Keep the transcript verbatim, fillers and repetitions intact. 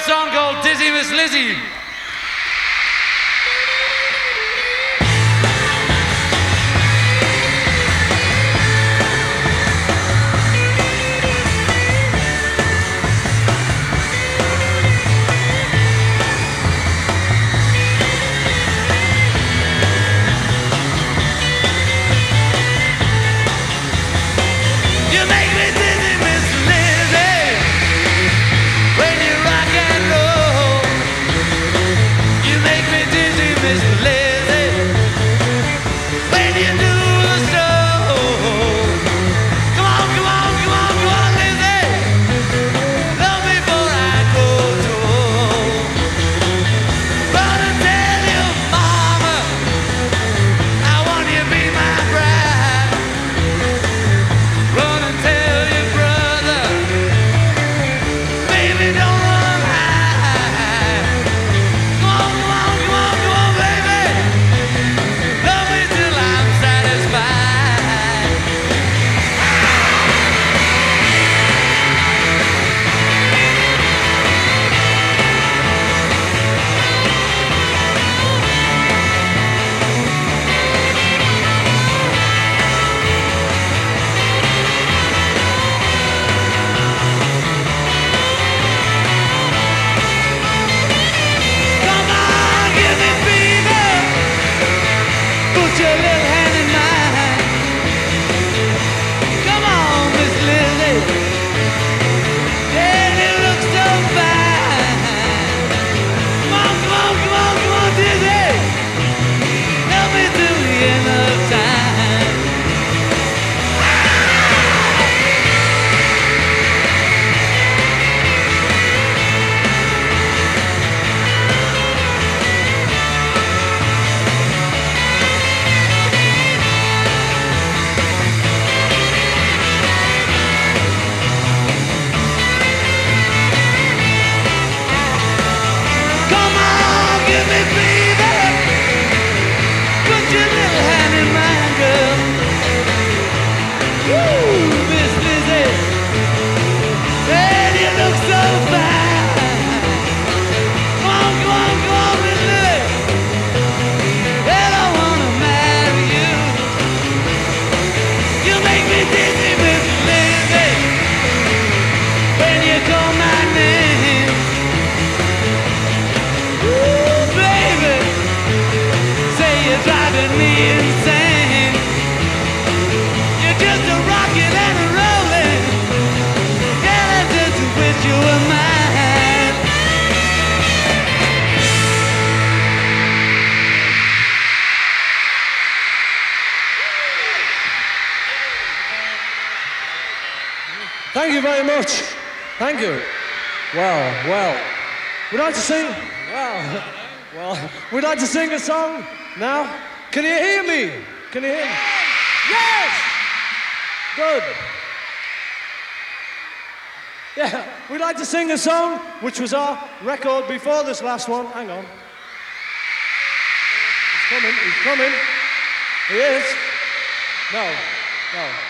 song called Dizzy Miss Lizzy. Thank you very much. Thank you. Well, well. We'd like to sing. Well, well. We'd like to sing a song now. Can you hear me? Can you hear me? Yes! Good. Yeah, we'd like to sing a song which was our record before this last one. Hang on. He's coming, he's coming. He is. No, no.